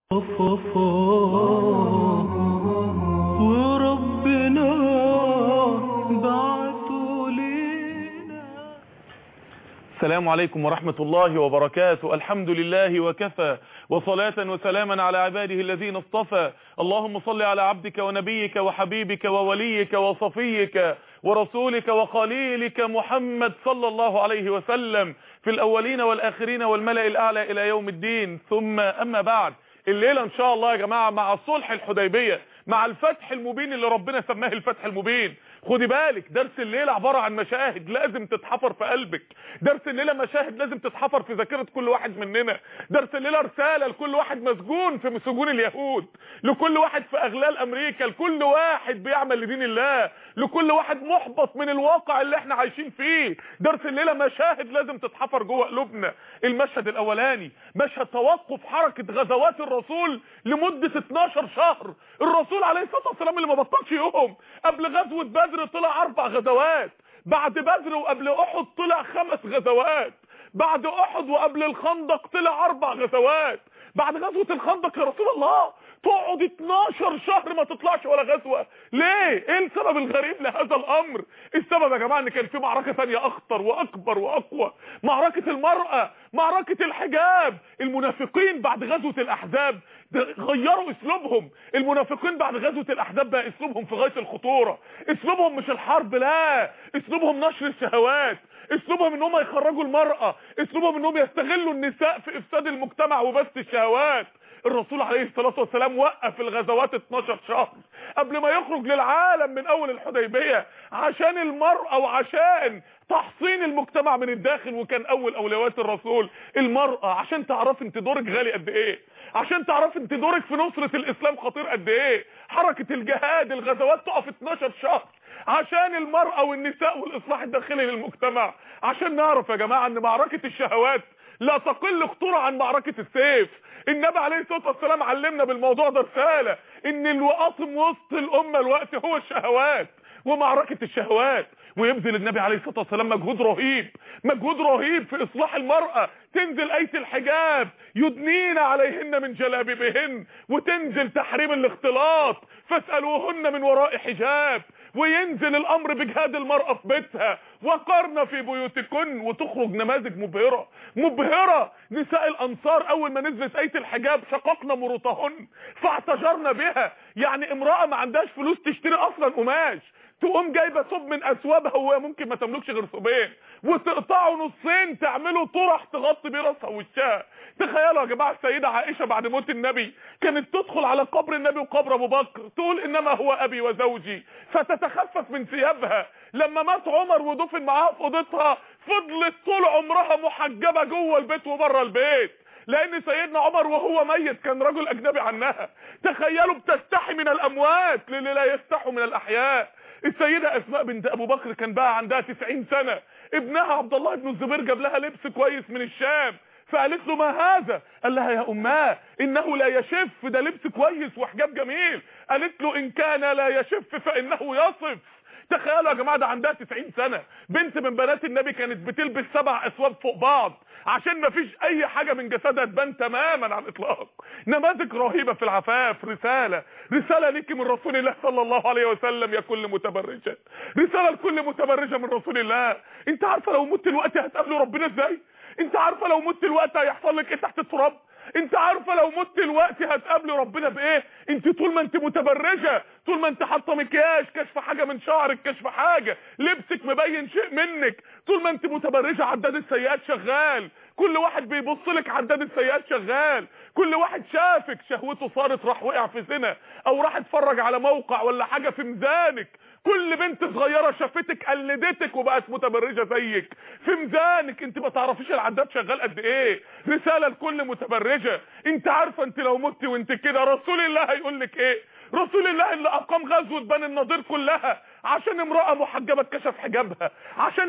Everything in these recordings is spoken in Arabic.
وربنا بعته لينا. السلام عليكم ورحمة الله وبركاته. الحمد لله وكفى، وصلاة وسلاما على عباده الذين اصطفى. اللهم صل على عبدك ونبيك وحبيبك ووليك وصفيك ورسولك وخليلك محمد صلى الله عليه وسلم في الأولين والآخرين والملأ الأعلى إلى يوم الدين. ثم أما بعد، الليلة إن شاء الله يا جماعة مع صلح الحديبية، مع الفتح المبين اللي ربنا سماه الفتح المبين. خدي بالك، درس الليلة عبارة عن مشاهد لازم تتحفر في قلبك. درس الليلة مشاهد لازم تتحفر في ذاكرة كل واحد مننا. درس الليلة رسالة لكل واحد مسجون في سجون اليهود، لكل واحد في أغلال أمريكا، لكل واحد بيعمل لدين الله، لكل واحد محبط من الواقع اللي احنا عايشين فيه. درس الليلة مشاهد لازم تتحفر جوه قلوبنا. المشهد الأولاني مشهد توقف حركة غزوات الرسول لمدة 12 شهر. الرسول عليه الصلاة والسلام اللي ما بطلش يوم. قبل غزوة بدر طلع 4 غزوات، بعد بدر وقبل أحد طلع 5 غزوات، بعد أحد وقبل الخندق طلع 4 غزوات. بعد غزوة الخندق يا رسول الله تقعد 12 شهر ما تطلعش ولا غزوة. ليه؟ ايه السبب الغريب لهذا الامر؟ السبب يا جماعة ان كان في معركة ثانية اخطر واكبر واقوى، معركة المرأة، معركة الحجاب. المنافقين بعد غزوة الاحزاب غيروا اسلوبهم. المنافقين بعد غزوة الاحزاب بقى اسلوبهم في غاية الخطورة. اسلوبهم مش الحرب، لا، اسلوبهم نشر الشهوات، اسلوبهم ان هم يخرجوا المرأة، اسلوبهم انهم يستغلوا النساء في افساد المجتمع وبث الشهوات. الرسول عليه الصلاة والسلام وقف الغزوات 12 شهر قبل ما يخرج للعالم من اول الحديبية عشان المرأة وعشان تحصين المجتمع من الداخل. وكان اول اولويات الرسول المرأة، عشان تعرف انت دورك غالي قد ايه، عشان تعرف انت دورك في نصرة الاسلام خطير قد ايه. حركة الجهاد، الغزوات تقف 12 شهر عشان المرأة والنساء والاصلاح الداخلي للمجتمع. عشان نعرف يا جماعة ان معركة الشهوات لا تقل خطورة عن معركة السيف. النبي عليه الصلاة والسلام علمنا بالموضوع ده رسالة، ان الوقاصم وسط الامة الوقت هو الشهوات ومعركة الشهوات. ويبذل النبي عليه الصلاة والسلام مجهود رهيب، مجهود رهيب في اصلاح المرأة. تنزل آية الحجاب يدنين عليهن من جلابيبهن، وتنزل تحريم الاختلاط فاسألوهن من وراء حجاب، وينزل الامر بجهاد المرأة في بيتها وقرن في بيوتكن. وتخرج نماذج مبهرة مبهرة. نساء الانصار اول ما نزلت آية الحجاب شققنا مروطهن فاعتجرنا بها. يعني امرأة ما عندهاش فلوس تشتري اصلا قماش، تقوم جايبه ثوب من اثوابها وهي ممكن ما تملكش غير ثوبين، وتقطعه نصين تعمله طرح تغطي بيه راسها ووشها. تخيلوا يا جماعه السيده عائشه بعد موت النبي كانت تدخل على قبر النبي وقبر ابو بكر تقول انما هو ابي وزوجي، فتتخفف من ثيابها. لما مات عمر ودفن معاها في اوضتها فضلت طول عمرها محجبه جوه البيت وبره البيت، لان سيدنا عمر وهو ميت كان رجل اجنبي عنها. تخيلوا بتستحي من الاموات للي لا يستحوا من الاحياء. السيدة اسماء بنت ابو بكر كان بقى عندها 90 سنة، ابنها عبد الله بن الزبير جاب لها لبس كويس من الشام، فقالت له ما هذا؟ قال لها يا اماه انه لا يشف، ده لبس كويس وحجاب جميل. قالت له ان كان لا يشف فانه يصف. تخيلوا يا جماعه ده عندها 90 سنة، بنت من بنات النبي كانت بتلبس 7 اثواب فوق بعض عشان ما فيش اي حاجة من جسدها تبان تماما على الاطلاق. نماذج رهيبة في العفاف. رسالة ليكي من رسول الله صلى الله عليه وسلم يا كل متبرجة، رسالة لكل متبرجة من رسول الله. انت عارفة لو مت الوقت هتقابلوا ربنا ازاي؟ انت عارفة لو مت الوقت هيحصل لك ايه تحت التراب؟ انت عارفة لو مت الوقت هتقابلي ربنا بايه؟ انت طول ما انت متبرجة، طول ما انت حاطه مكياج، كشف حاجة من شعرك، كشف حاجة، لبسك مبين شيء منك، طول ما انت متبرجة عداد السيئات شغال، كل واحد بيبص لك عداد السيئات شغال، كل واحد شافك شهوته صارت راح وقع في زنا او راح اتفرج على موقع ولا حاجة في ميزانك، كل بنت صغيرة شافتك قلدتك وبقت متبرجة زيك في ميزانك. انت ما تعرفيش العداد شغال قد ايه. رسالة لكل متبرجة، انت عارفة انت لو مت وانت كده رسول الله هيقول لك ايه؟ رسول الله اللي اقام غزوة بني النضير كلها عشان امرأة محجبة اتكشف حجابها، عشان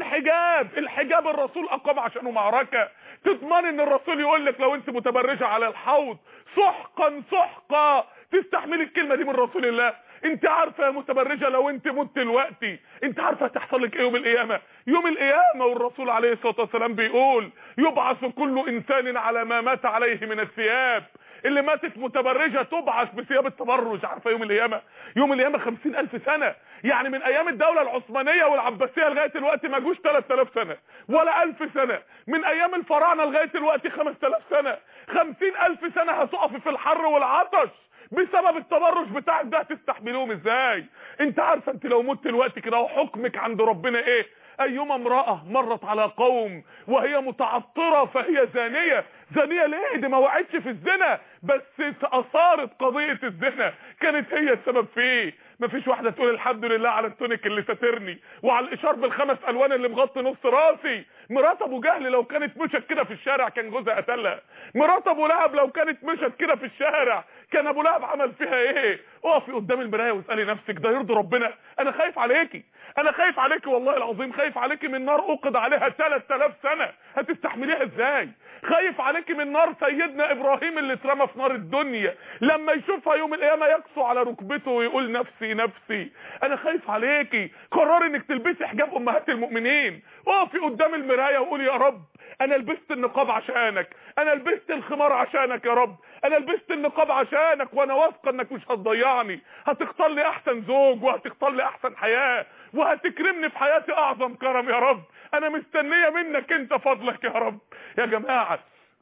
الحجاب الرسول اقام عشانه معركة. تضمن ان الرسول يقول لك لو انت متبرجة على الحوض سحقا سحقا تستحمل الكلمة دي من رسول الله؟ انت عارفه يا متبرجه لو انت مت دلوقتي انت عارفه هتحصل لك ايه يوم القيامه؟ يوم القيامه والرسول عليه الصلاه والسلام بيقول يبعث كل انسان على ما مات عليه من الثياب. اللي ماتت متبرجه تبعث بثياب التبرج. عارفه يوم القيامه؟ يوم القيامه 50,000 سنه، يعني من ايام الدوله العثمانيه والعباسيه لغايه دلوقتي ما جوش 3000 سنه ولا 1000 سنه، من ايام الفراعنه لغايه دلوقتي 5000 سنه. 50,000 سنه هتقف في الحر والعطش بسبب التبرج بتاعك ده، هتستحملوهم ازاي؟ انت عارفه انت لو مت دلوقتي كده وحكمك عند ربنا ايه؟ ايما امرأة مرت على قوم وهي متعطرة فهي زانية. زانية ليه؟ دي ما وقعتش في الزنا، بس اثارت قضية الزنا، كانت هي السبب فيه. مفيش واحدة تقول الحمد لله على التونيك اللي ساترني وعلى الاشار بالخمس الوان اللي مغطي نص راسي. مرات ابو جهل لو كانت مشت كده في الشارع كان جوزها قتلها. مرات ابو لهب لو كانت مشت كده في الشارع كان ابو لهب عمل فيها ايه؟ اقفي قدام المرايه واسالي نفسك ده يرضي ربنا؟ انا خايف عليكي، انا خايف عليكي والله العظيم، خايف عليكي من نار اوقد عليها 3000 سنه، هتستحمليها ازاي؟ خايف عليكي من نار سيدنا ابراهيم اللي اترمى في نار الدنيا، لما يشوفها يوم القيامه يقسو على ركبته ويقول نفسي نفسي. انا خايف عليكي، قرري انك تلبسي حجاب امهات المؤمنين، اقفي قدام المرايه وقولي يا رب انا لبست النقاب عشانك، انا لبست الخمار عشانك يا رب، انا لبست النقاب عشانك، وانا واثقه انك مش هتضيعني، هتختار لي احسن زوج وهتختار لي احسن حياه وهتكرمني في حياتي اعظم كرم يا رب، انا مستنيه منك انت فضلك يا رب. يا جماعه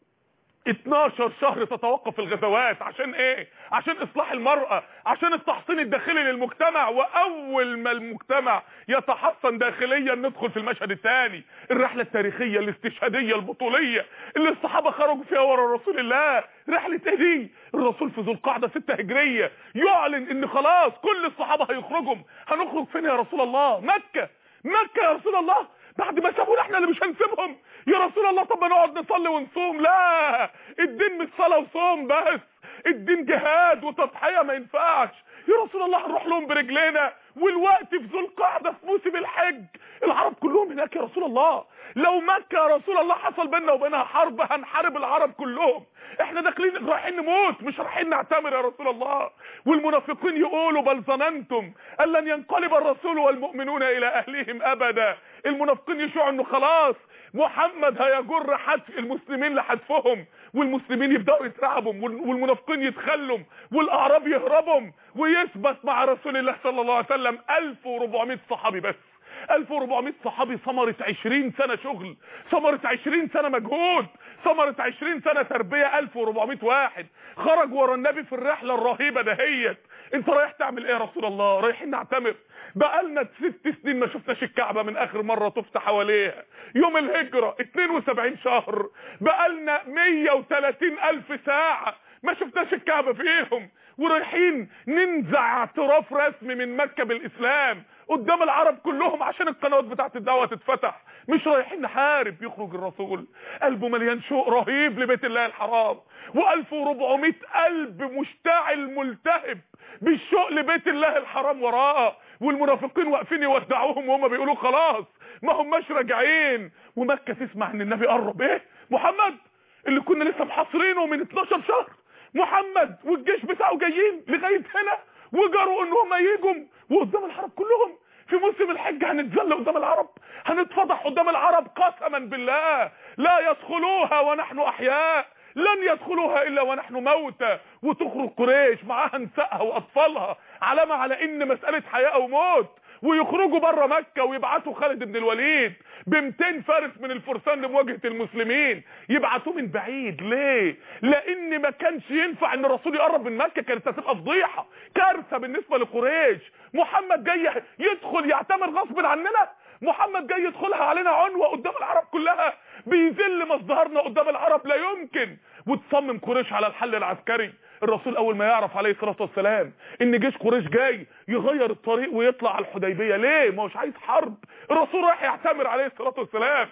12 شهر تتوقف الغزوات عشان ايه؟ عشان اصلاح المرأة، عشان التحصين الداخلي للمجتمع، واول ما المجتمع يتحصن داخليا ندخل في المشهد الثاني، الرحلة التاريخية الاستشهادية البطولية اللي الصحابة خرجوا فيها ورا رسول الله. رحلة ايه دي؟ الرسول في ذو القعدة 6 هجرية يعلن ان خلاص كل الصحابة هيخرجوا. هنخرج فين يا رسول الله؟ مكة. مكة يا رسول الله؟ بعد ما سابونا احنا اللي مش هنسيبهم يا رسول الله؟ طب ما نقعد نصلي ونصوم؟ لا، الدين مش صلاه وصوم بس، الدين جهاد وتضحيه، ما ينفعش يا رسول الله هنروح لهم برجلينا والوقت في ذو القعده في موسم الحج، العرب كلهم هناك يا رسول الله، لو مكه يا رسول الله حصل بيننا وبينها حرب هنحارب العرب كلهم، احنا داخلين رايحين نموت مش رايحين نعتمر يا رسول الله. والمنافقين يقولوا بل ظننتم ان لن ينقلب الرسول والمؤمنون الى اهليهم ابدا، المنافقين يشوعوا انه خلاص محمد هيجر حتف المسلمين لحتفهم، والمسلمين يبداوا يترعبوا والمنافقين يتخلوا والاعراب يهربوا، ويثبت مع رسول الله صلى الله عليه وسلم 1400 صحابي بس. 1400 صحابي، ثمرة 20 سنة شغل، ثمرة 20 سنة مجهود، ثمرة 20 سنة تربية. 1400 واحد خرج ورا النبي في الرحلة الرهيبة دهيت. انت رايح تعمل ايه يا رسول الله؟ رايحين نعتمر، بقالنا 6 سنين ما شفناش الكعبة من اخر مرة طفت حواليها يوم الهجرة، 72 شهر، بقالنا 130,000 ساعة ما شفناش الكعبة فيهم، ورايحين ننزع اعتراف رسمي من مكة بالاسلام قدام العرب كلهم عشان القنوات بتاعت الدعوة تتفتح، مش رايحين نحارب. يخرج الرسول قلبه مليان شوق رهيب لبيت الله الحرام، و1400 قلب مشتعل ملتهب بالشوق لبيت الله الحرام وراءه، والمنافقين واقفين يودعوهم وهم بيقولوا خلاص ما هماش راجعين. ومكة تسمع ان النبي قرب. ايه محمد اللي كنا لسه محاصرينه من 12 شهر، محمد والجيش بتاعه جايين لغايه هنا وجروا ان هم ييجوا وقدام العرب كلهم في موسم الحج، هنتذل قدام العرب، هنتفضح قدام العرب. قسما بالله لا يدخلوها ونحن احياء، لن يدخلوها الا ونحن موتى. وتخرج قريش معاها نسائها واطفالها علامه على ان مساله حياه او موت، ويخرجوا بره مكه ويبعتوا خالد بن الوليد ب200 فارس من الفرسان لمواجهه المسلمين، يبعتوه من بعيد. ليه؟ لان ما كانش ينفع ان الرسول يقرب من مكه، كانت هتبقى فضيحه كارثه بالنسبه لقريش. محمد جاي يدخل يعتمر غصب عننا، محمد جاي يدخلها علينا عنوه قدام العرب كلها، بيذل مصدرنا قدام العرب، لا يمكن. وتصمم قريش على الحل العسكري. الرسول اول ما يعرف عليه الصلاه والسلام ان جيش قريش جاي يغير الطريق ويطلع على الحديبيه. ليه؟ ما هوش عايز حرب، الرسول رايح يعتمر عليه الصلاه والسلام،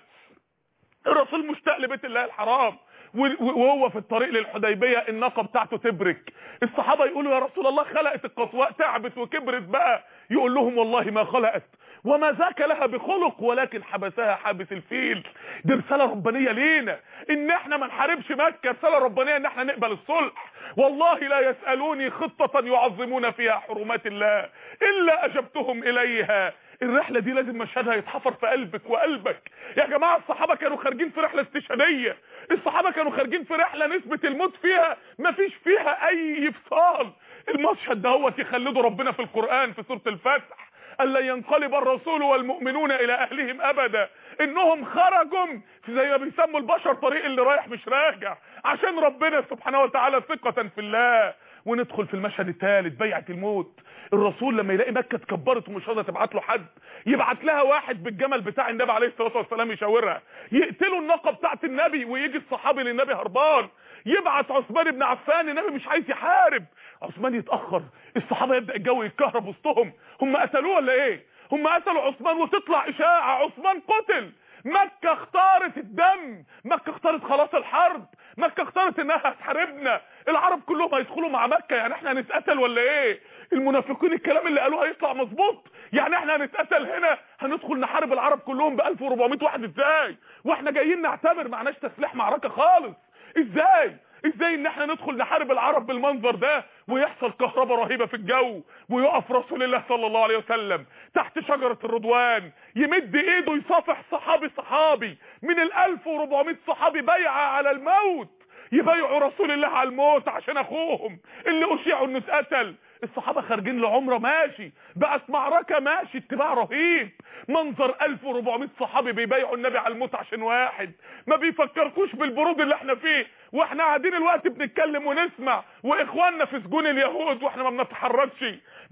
الرسول مشتاق لبيت الله الحرام، وهو في الطريق للحديبيه الناقه بتاعته تبرك. الصحابه يقولوا يا رسول الله خلقت القصواء تعبت وكبرت بقى، يقول لهم والله ما خلقت وما ذاك لها بخلق ولكن حبسها حابس الفيل. دي رساله ربانيه لينا ان احنا ما نحاربش مكه، رساله ربانيه ان احنا نقبل الصلح. والله لا يسالوني خطه يعظمون فيها حرمات الله الا اجبتهم اليها الرحله دي لازم مشهدها يتحفر في قلبك وقلبك. يا جماعه الصحابه كانوا خارجين في رحله استشهاديه، الصحابه كانوا خارجين في رحله نسبه الموت فيها مفيش فيها اي فصال. المشهد دهوت يخلده ربنا في القران في سوره الفتح، ألا ينقلب الرسول والمؤمنون إلى أهلهم أبدا. إنهم خرجوا زي ما بيسموا البشر طريق اللي رايح مش راجع عشان ربنا سبحانه وتعالى ثقة في الله. وندخل في المشهد الثالث، بيعة الموت. الرسول لما يلاقي مكة اتكبرت ومش راضيه تبعت له حد، يبعت لها واحد بالجمل بتاع النبي عليه الصلاة والسلام يشاورها، يقتلوا الناقة بتاعت النبي ويجي الصحابي للنبي هربان، يبعت عثمان بن عفان، النبي مش عايز يحارب، عثمان يتأخر، الصحابة يبدأ الجو يتكهرب وسطهم، هم قتلوه ولا ايه؟ هم قتلوا عثمان وتطلع اشاعة عثمان قتل. مكة اختارت الدم، مكة اختارت خلاص الحرب، مكة اختارت انها هتحاربنا، العرب كلهم هيدخلوا مع مكة، يعني احنا هنتقتل ولا ايه؟ المنافقين الكلام اللي قالوه هيطلع مظبوط؟ يعني احنا هنتقتل هنا، هندخل نحارب العرب كلهم ب 1400 واحد ازاي؟ واحنا جايين نعتبر معناش تسليح معركة خالص، ازاي ان احنا ندخل نحارب العرب بالمنظر ده ويحصل كهرباء رهيبة في الجو، ويقف رسول الله صلى الله عليه وسلم تحت شجرة الرضوان يمد ايده يصافح صحابي من 1400 صحابي بيعة على الموت، يبايعوا رسول الله على الموت عشان اخوهم اللي اشيعوا انه اتقتل. الصحابة خارجين لعمرة ماشي، بقت معركة ماشي، اتباع رهيب، منظر 1400 صحابي بيبايعوا النبي على الموت عشان واحد، ما بيفكركوش بالبرود اللي احنا فيه واحنا قاعدين الوقت بنتكلم ونسمع واخواننا في سجون اليهود واحنا ما بنتحركش.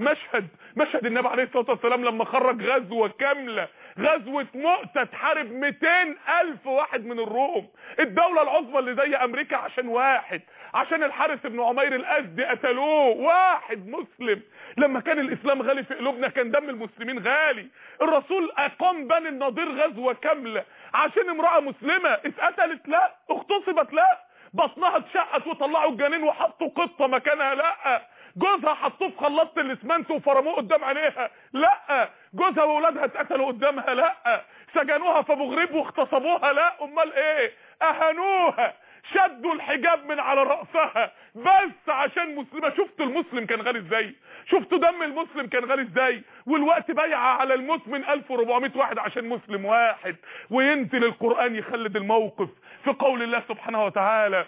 مشهد النبي عليه الصلاة والسلام لما خرج غزوة كاملة، غزوة مؤتة، تحارب 200,000 واحد من الروم، الدولة العظمى اللي زي امريكا، عشان واحد، عشان الحارث بن عمير الازدي قتلوه، واحد مسلم. لما كان الاسلام غالي في قلوبنا كان دم المسلمين غالي، الرسول اقام بني النضير غزوة كاملة عشان امرأة مسلمة اتقتلت؟ لا. اغتصبت؟ لا. بطنها اتشقت وطلعوا الجنين وحطوا قطة مكانها؟ لا. جوزها حطوه في خلاط الاسمنت وفرموه قدام عينيها؟ لا. جوزها واولادها اتقتلوا قدامها؟ لا. سجنوها في ابو غريب واغتصبوها؟ لا. امال ايه؟ اهانوها، شدوا الحجاب من على رأسها بس عشان مسلمة. شفتوا المسلم كان غالي ازاي؟ شفتوا دم المسلم كان غالي ازاي؟ والوقت بيعة على الموت من 1400 واحد عشان مسلم واحد. وينزل القرآن يخلد الموقف في قول الله سبحانه وتعالى: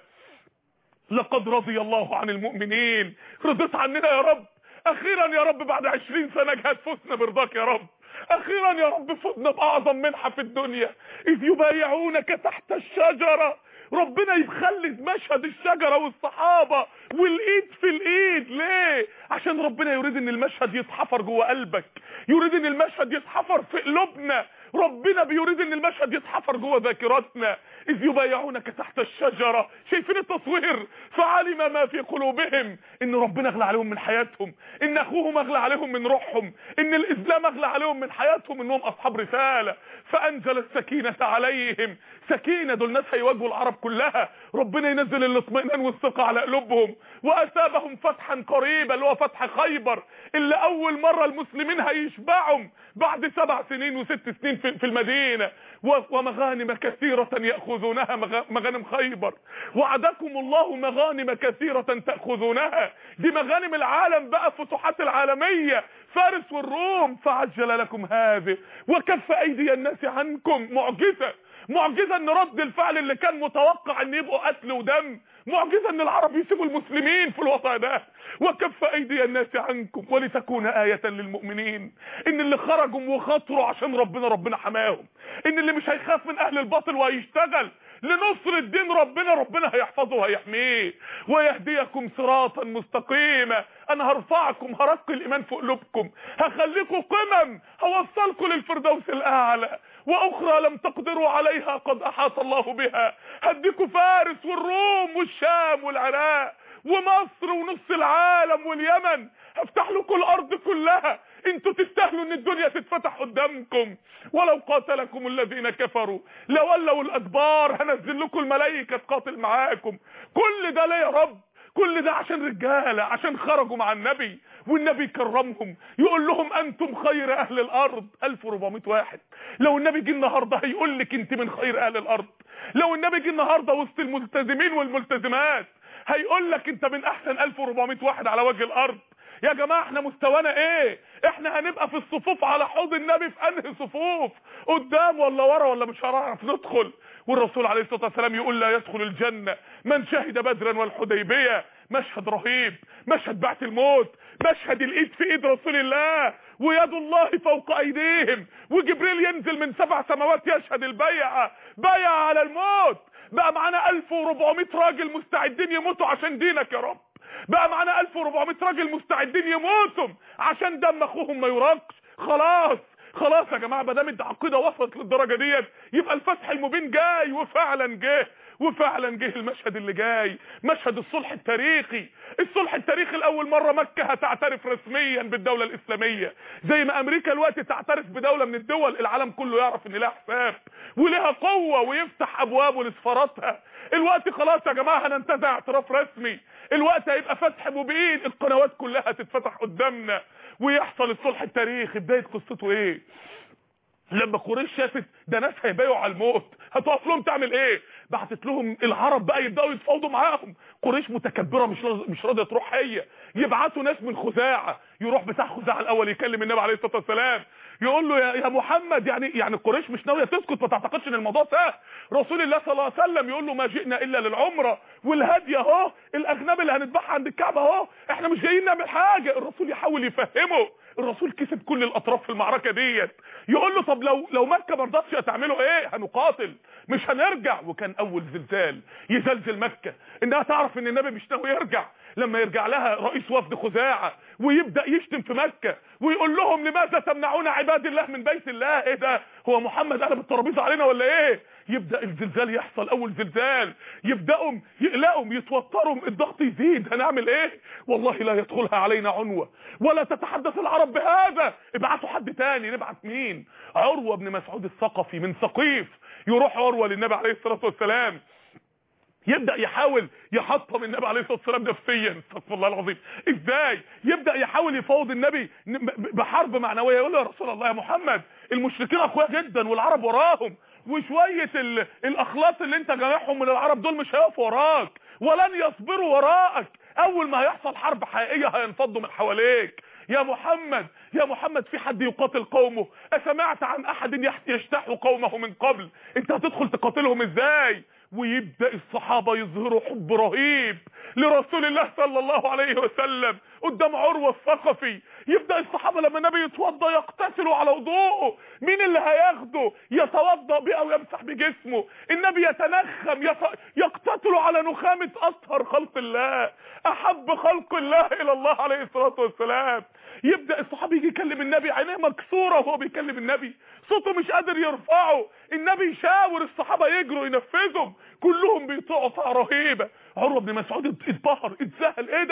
لقد رضي الله عن المؤمنين. رضيت عننا يا رب، اخيرا يا رب بعد 20 سنة جهاد فزنا برضاك يا رب، اخيرا يا رب فزنا باعظم منحة في الدنيا اذ يبايعونك تحت الشجرة. ربنا يخلد مشهد الشجرة والصحابة والايد في الايد. ليه؟ عشان ربنا يريد ان المشهد يتحفر جوه قلبك، يريد ان المشهد يتحفر في قلوبنا، ربنا بيريد ان المشهد يتحفر جوه ذاكرتنا. اذ يبايعونك تحت الشجرة، شايفين التصوير؟ فعلم ما في قلوبهم، ان ربنا اغلى عليهم من حياتهم، ان اخوهم اغلى عليهم من روحهم، ان الاسلام اغلى عليهم من حياتهم، انهم اصحاب رسالة، فانزل السكينة عليهم. سكينة، دول ناس هيواجهوا العرب كلها، ربنا ينزل الاطمئنان والثقة على قلوبهم. واثابهم فتحا قريبا، اللي هو فتح خيبر، اللي اول مرة المسلمين هيشبعهم بعد 7 سنين و6 سنين في المدينة. ومغانم كثيرة يأخذونها، مغانم خيبر. وعدكم الله مغانم كثيرة تأخذونها، دي مغانم العالم بقى، فتوحات العالمية، فارس والروم. فعجل لكم هذه وكف أيدي الناس عنكم. معجزة ان رد الفعل اللي كان متوقع ان يبقوا قتل ودم، معجزة ان العرب يسيبوا المسلمين في الوضع ده. وكف ايدي الناس عنكم ولتكون آية للمؤمنين، ان اللي خرجوا وخاطروا عشان ربنا حماهم، ان اللي مش هيخاف من اهل الباطل وهيشتغل لنصر الدين ربنا هيحفظه وهيحميه. ويهديكم صراطا مستقيما، انا هرفعكم، هرقي الايمان في قلوبكم، هخليكم قمم، هوصلكم للفردوس الاعلى. واخرى لم تقدروا عليها قد احاط الله بها، هديكم فارس والروم والشام والعراق ومصر ونص العالم واليمن، هفتح لكم الارض كلها، انتوا تستاهلوا ان الدنيا تتفتح قدامكم. ولو قاتلكم الذين كفروا لولوا الادبار، هنزل لكم الملائكه تقاتل معاكم. كل ده ليه يا رب؟ كل ده عشان رجاله، عشان خرجوا مع النبي والنبي كرمهم، يقول لهم انتم خير اهل الارض. 1400 واحد. لو النبي جه النهارده هيقول لك انت من خير اهل الارض، لو النبي جه النهارده وسط الملتزمين والملتزمات هيقول لك انت من احسن 1400 واحد على وجه الارض. يا جماعة احنا مستوانا ايه؟ احنا هنبقى في الصفوف على حوض النبي في انهي صفوف؟ قدام ولا ورا ولا مش هنعرف ندخل؟ والرسول عليه الصلاة والسلام يقول لا يدخل الجنة من شهد بدرا والحديبية. مشهد رهيب، مشهد بعث الموت، مشهد الايد في ايد رسول الله ويد الله فوق ايديهم، وجبريل ينزل من 7 سماوات يشهد البيعة، بيع على الموت. بقى معانا 1400 راجل مستعدين يموتوا عشان دينك يا رب. بقى معانا 1400 راجل مستعدين يموتوا عشان دم اخوهم ما يراقش. خلاص يا جماعه، ما دام العقيده وصلت للدرجه ديت يبقى الفتح المبين جاي، وفعلا جه المشهد اللي جاي، مشهد الصلح التاريخي. الصلح التاريخي لاول مره مكه هتعترف رسميا بالدوله الاسلاميه، زي ما امريكا الوقت تعترف بدوله من الدول العالم كله يعرف ان لها حساب ولها قوه ويفتح ابوابه لسفاراتها. الوقت خلاص يا جماعه هننتزع اعتراف رسمي، الوقت هيبقى فتح مبين، القنوات كلها تتفتح قدامنا ويحصل الصلح التاريخي. بدايه قصته ايه؟ لما قريش شافت ده ناس هيبايعوا على الموت، هتقف لهم تعمل ايه؟ بعتت لهم العرب بقى يبداوا يتفاوضوا معاهم. قريش متكبره مش راضيه تروح، هي يبعتوا ناس من خزاعه، يروح بتاع خزاعه الاول يكلم النبي عليه الصلاه والسلام يقول له يا محمد، يعني قريش مش ناويه تسكت، ما تعتقدش ان الموضوع سهل. رسول الله صلى الله عليه وسلم يقول له ما جئنا الا للعمره والهدي اهو، الاغنام اللي هنذبحها عند الكعبه اهو، احنا مش جايين نعمل حاجه. الرسول يحاول يفهمه، الرسول كسب كل الاطراف في المعركه ديت. يقول له طب لو مكه ما رضتش هتعملوا ايه؟ هنقاتل مش هنرجع. وكان اول زلزال يزلزل مكه انها تعرف ان النبي مش ناوي يرجع، لما يرجع لها رئيس وفد خزاعه ويبدا يشتم في مكه ويقول لهم لماذا تمنعون عباد الله من بيت الله؟ ايه ده؟ هو محمد قلب الترابيزه علينا ولا ايه؟ يبدا الزلزال يحصل، اول زلزال يبداوا يقلقوا يتوتروا، الضغط يزيد، هنعمل ايه؟ والله لا يدخلها علينا عنوه ولا تتحدث العرب بهذا. ابعتوا حد تاني. نبعت مين؟ عروه بن مسعود الثقفي من ثقيف. يروح عروه للنبي عليه الصلاه والسلام، يبدا يحاول يحطم النبي عليه الصلاه والسلام نفسيا. استغفر الله العظيم. ازاي؟ يبدا يحاول يفاوض النبي بحرب معنويه. يقول له يا رسول الله يا محمد، المشركين اقوياء جدا والعرب وراهم، وشويه الاخلاص اللي انت جامعهم من العرب دول مش هيقفوا وراك ولن يصبروا وراك، اول ما هيحصل حرب حقيقيه هينفضوا من حواليك. يا محمد في حد يقاتل قومه؟ أسمعت عن احد يجتاح قومه من قبل؟ انت هتدخل تقاتلهم ازاي؟ ويبدأ الصحابة يظهروا حب رهيب لرسول الله صلى الله عليه وسلم قدام عروة الثقفي. يبدأ الصحابة لما النبي يتوضى يقتتلوا على وضوءه، مين اللي هياخده يتوضى بيه او يمسح بجسمه؟ النبي يتنخم يقتتلوا على نخامة اطهر خلق الله، احب خلق الله الى الله عليه الصلاة والسلام. يبدأ الصحابي يجي يكلم النبي عينيه مكسورة وهو بيكلم النبي، صوته مش قادر يرفعه، النبي يشاور الصحابة يجروا ينفذهم، كلهم بيطيعوا طاعة رهيبة. عروة بن مسعود اتبهر اتذهل، ايه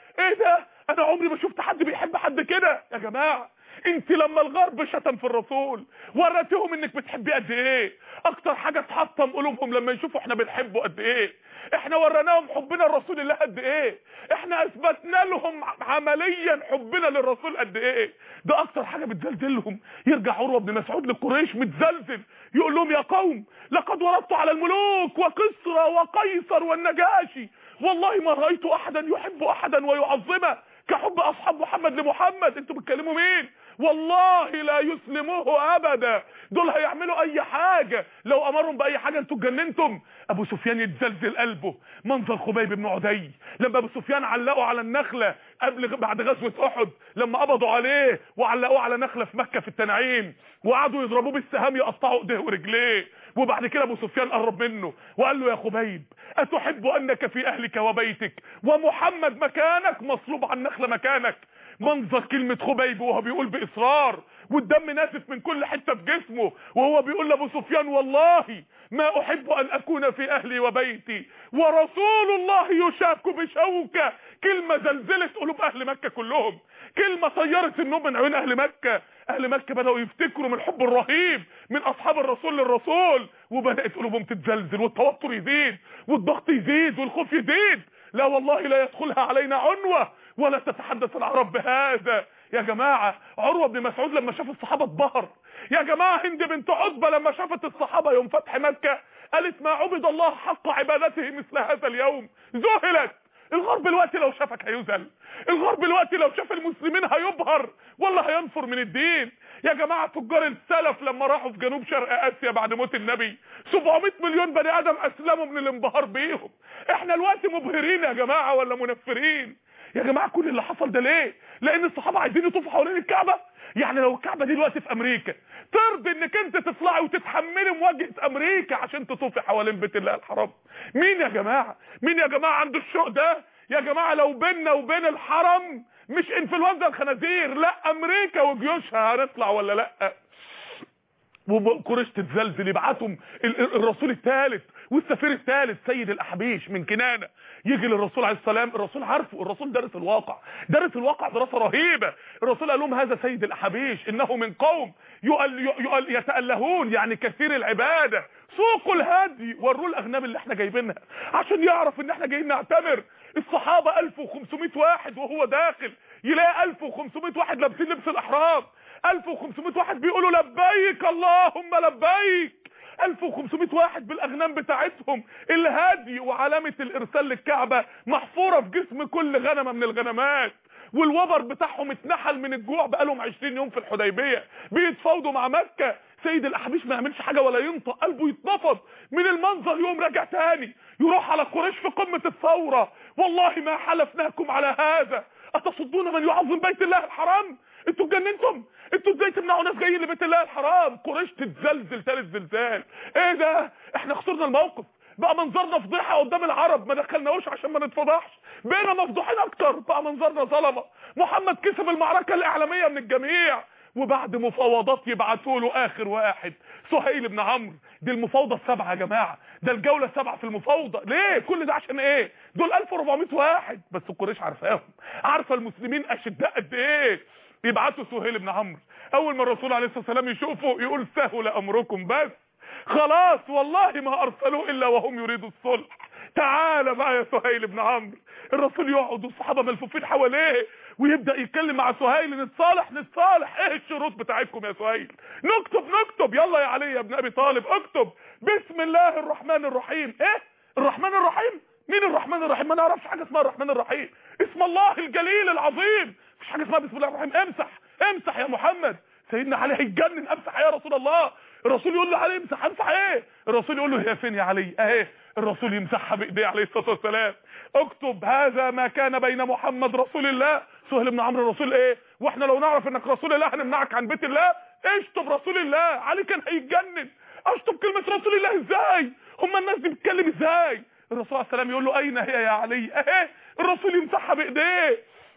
ده؟ انا عمري ما شفت حد بيحب حد كده. يا جماعة انت لما الغرب شتم في الرسول وريتهم انك بتحبيه قد ايه، اكتر حاجة تحطم قلوبهم لما يشوفوا احنا بنحبه قد ايه. احنا وريناهم حبنا لرسول الله قد ايه، احنا اثبتنا لهم عمليا حبنا للرسول قد ايه. ده اكتر حاجة بتزلزلهم. يرجع عروة بن مسعود لقريش متزلزل يقول لهم يا قوم لقد وردت على الملوك وكسرى وقيصر والنجاشي، والله ما رأيت احدا يحب احدا ويعظمه كحب اصحاب محمد لمحمد. انتوا بتكلموا مين؟ والله لا يسلموه ابدا، دول هيعملوا اي حاجة، لو امرهم باي حاجة انتوا اتجننتم. ابو سفيان يتزلزل قلبه. منظر خبيب بن عدي لما ابو سفيان علقوا على النخلة بعد غزوة احد، لما قبضوا عليه وعلقوه على نخلة في مكة في التنعيم وقعدوا يضربوه بالسهام يقطعوا ايديه ورجليه، وبعد كده ابو سفيان قرب منه وقال له يا خبيب اتحب انك في اهلك وبيتك ومحمد مكانك مصلوب على النخلة مكانك؟ منظر كلمة خبيب وهو بيقول باصرار والدم نازف من كل حتة في جسمه وهو بيقول لابو سفيان والله ما احب ان اكون في اهلي وبيتي ورسول الله يشاك بشوكة. كلمة زلزلت قلوب اهل مكة كلهم، كلمة طيرت النوم من عيون اهل مكة. اهل مكة بدأوا يفتكروا من الحب الرهيب من اصحاب الرسول للرسول، وبدأت قلوبهم تتزلزل والتوتر يزيد والضغط يزيد والخوف يزيد. لا والله لا يدخلها علينا عنوة ولا تتحدث العرب بهذا. يا جماعة عروة بن مسعود لما شاف الصحابة اتبهر. يا جماعة هند بنت عتبة لما شافت الصحابة يوم فتح مكة قالت ما عبد الله حق عبادته مثل هذا اليوم. ذهلت الغرب دلوقتي لو شافك هيذل، الغرب دلوقتي لو شاف المسلمين هيبهر ولا هينفر من الدين. يا جماعه تجار السلف لما راحوا في جنوب شرق اسيا بعد موت النبي 700 مليون بني ادم اسلموا من الانبهار بيهم. احنا دلوقتي مبهرين يا جماعه ولا منفرين؟ يا جماعه كل اللي حصل ده ليه؟ لان الصحابه عايزين يطوفوا حوالين الكعبه. يعني لو الكعبه دي دلوقتي في امريكا ترضي انك انت تطلعي وتتحملي مواجهه امريكا عشان تطوفي حوالين بيت الله الحرام؟ مين يا جماعه؟ مين يا جماعه عنده الشوق ده؟ يا جماعه لو بيننا وبين الحرم مش انفلونزا الخنازير، لا امريكا وجيوشها، هنطلع ولا لا؟ وقريش تتزلزل، يبعتهم الرسول الثالث والسفير الثالث سيد الاحابيش من كنانه يجي للرسول عليه السلام. الرسول عارفه، الرسول دارس الواقع، دارس الواقع دراسه رهيبه. الرسول قال لهم هذا سيد الاحابيش انه من قوم يتألهون، يعني كثير العباده، سوقوا الهدي، وروه الاغنام اللي احنا جايبينها عشان يعرف ان احنا جايين نعتمر. الصحابه 1500 واحد وهو داخل يلاقي 1500 واحد لابسين لبس الاحرام، 1500 واحد بيقولوا لبيك اللهم لبيك، 1500 واحد بالاغنام بتاعتهم، الهدي وعلامه الارسال للكعبه محفوره في جسم كل غنمه من الغنمات، والوبر بتاعهم اتنحل من الجوع بقالهم 20 يوم في الحديبيه بيتفاوضوا مع مكه. سيد الاحابيش ما يعملش حاجه ولا ينطق، قلبه يتنفض من المنظر، يوم راجع تاني يروح على قريش في قمه الثوره. والله ما حلفناكم على هذا، اتصدون من يعظم بيت الله الحرام؟ انتوا اتجننتم؟ انتوا ازاي تمنعوا ناس جايين لبيت الله الحرام؟ قريش تتزلزل ثالث زلزال. ايه ده؟ احنا خسرنا الموقف، بقى منظرنا فضيحه قدام العرب، ما دخلناهوش عشان ما نتفضحش، بقينا مفضوحين اكتر، بقى منظرنا ظلمه. محمد كسب المعركه الاعلاميه من الجميع، وبعد مفاوضات يبعتوا له اخر واحد سهيل بن عمرو. دي المفاوضه السبعه يا جماعه، ده الجوله السبعه في المفاوضه. ليه كل ده؟ عشان ايه؟ دول 1400 واحد بس، قريش عارفاهم، عارفه المسلمين اشداء قد ايه. يبعتوا سهيل بن عمرو، اول ما الرسول عليه الصلاه والسلام يشوفه يقول سهل امركم، بس خلاص والله ما ارسلوا الا وهم يريدوا الصلح، تعال بقى يا سهيل بن عمرو. الرسول يقعد والصحابه ملفوفين حواليه ويبدا يتكلم مع سهيل، نتصالح، ايه الشروط بتاعتكم يا سهيل؟ نكتب يلا يا علي يا ابن ابي طالب اكتب بسم الله الرحمن الرحيم. ايه الرحمن الرحيم؟ مين الرحمن الرحيم؟ ما نعرفش حاجه اسمها الرحمن الرحيم، اسم الله الجليل العظيم، مفيش حاجه اسمها بسم الله الرحمن الرحيم. امسح يا محمد. سيدنا علي هيتجنن، امسح يا رسول الله. الرسول يقول له علي امسح ايه؟ الرسول يقول له هي فين يا علي؟ اهي. الرسول يمسحها بايديه عليه الصلاه والسلام. اكتب هذا ما كان بين محمد رسول الله. سهيل بن عمرو الرسول ايه؟ واحنا لو نعرف انك رسول الله هنمنعك عن بيت الله؟ اشطب رسول الله. علي كان هيتجنن، اشطب كلمه رسول الله ازاي؟ هم الناس دي بتتكلم ازاي؟ الرسول عليه السلام يقول له اين هي يا علي؟ اهي. الرسول يمسحها بايديه.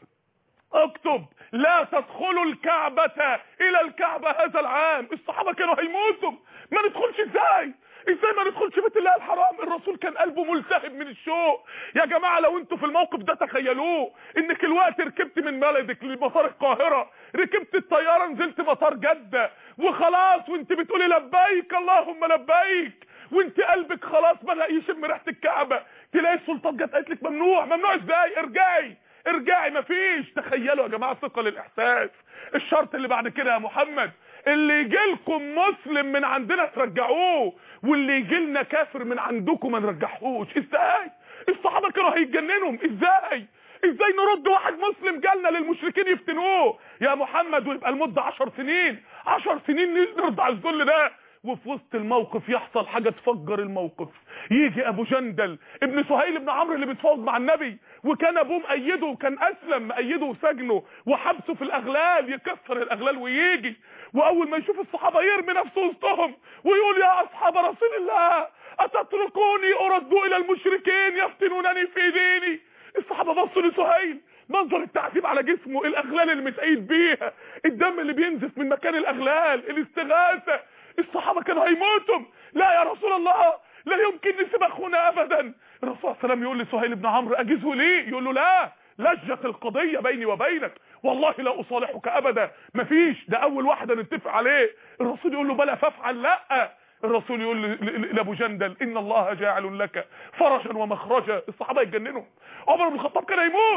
اكتب لا تدخلوا الكعبة الى الكعبة هذا العام. الصحابة كانوا هيموتوا، ما ندخلش ازاي ما ندخلش بيت الله الحرام؟ الرسول كان قلبه ملتهب من الشوق. يا جماعة لو انتوا في الموقف ده تخيلوه، انك الوقت ركبت من بلدك لمطار القاهرة، ركبت الطيارة نزلت مطار جدة وخلاص، وانت بتقولي لبيك اللهم لبيك، وانت قلبك خلاص بدأ يشم ريحة الكعبة، تلاقي السلطات جت قالت لك ممنوع ازاي؟ ارجعي مفيش. تخيلوا يا جماعه ثقل الاحساس. الشرط اللي بعد كده يا محمد، اللي يجي لكم مسلم من عندنا ترجعوه، واللي يجي لنا كافر من عندكم ما نرجعهوش. ازاي؟ الصحابه كانوا هيتجننوا. ازاي نرد واحد مسلم جالنا للمشركين يفتنوه يا محمد، ويبقى المده 10 سنين 10 سنين نرد على الذل ده؟ وفي وسط الموقف يحصل حاجه تفجر الموقف. يجي ابو جندل ابن سهيل بن عمرو اللي بيتفاوض مع النبي، وكان ابوه مأيده، وكان اسلم مأيده وسجنه وحبسه في الاغلال، يكسر الاغلال ويجي، واول ما يشوف الصحابه يرمي نفسه وسطهم ويقول يا اصحاب رسول الله اتتركوني ارد الى المشركين يفتنونني في ديني. الصحابه بصوا لسهيل، منظر التعذيب على جسمه، الاغلال اللي متأيد بيها، الدم اللي بينزف من مكان الاغلال، الاستغاثه. الصحابه كانوا هيموتوا. لا يا رسول الله لا يمكن نسيب اخونا ابدا. الرسول صلى الله عليه وسلم يقول لسهيل بن عمرو اجزه ليه؟ يقول له لا، لجت القضيه بيني وبينك، والله لا اصالحك ابدا، مفيش، ده اول واحده نتفق عليه. الرسول يقول له بلى فافعل. لا. الرسول يقول لابو جندل ان الله جاعل لك فرجا ومخرجا. الصحابه يتجننوا، عمر بن الخطاب كان هيموت.